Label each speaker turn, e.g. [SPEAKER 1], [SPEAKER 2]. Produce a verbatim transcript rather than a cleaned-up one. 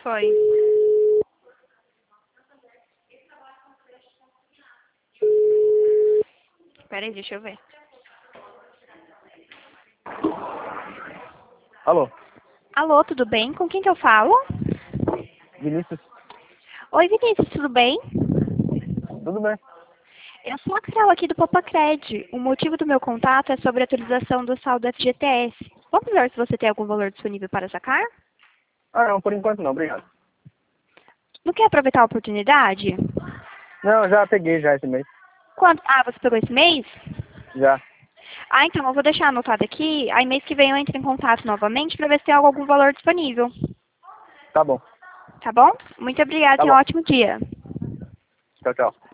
[SPEAKER 1] Foi. Peraí, deixa eu ver.
[SPEAKER 2] Alô,
[SPEAKER 1] Alô, tudo bem? Com quem que eu falo?
[SPEAKER 2] Vinícius,
[SPEAKER 1] Oi, Vinícius, tudo bem?
[SPEAKER 2] tudo bem?
[SPEAKER 1] Eu sou a Carol aqui do Popacred. O motivo do meu contato é sobre a atualização do saldo F G T S. Vamos ver se você tem algum valor disponível para sacar?
[SPEAKER 2] Ah, não, por enquanto não, obrigado.
[SPEAKER 1] Não quer aproveitar a oportunidade?
[SPEAKER 2] Não, já peguei já esse mês,
[SPEAKER 1] Quanto? Ah, você pegou esse mês?
[SPEAKER 2] já.
[SPEAKER 1] Ah, então eu vou deixar anotado aqui. Aí mês que vem eu entro em contato novamente para ver se tem algum valor disponível.
[SPEAKER 2] Tá bom,
[SPEAKER 1] Tá bom? Muito obrigada,
[SPEAKER 2] tá
[SPEAKER 1] tenha um
[SPEAKER 2] bom.
[SPEAKER 1] ótimo dia.
[SPEAKER 2] Tchau, tchau.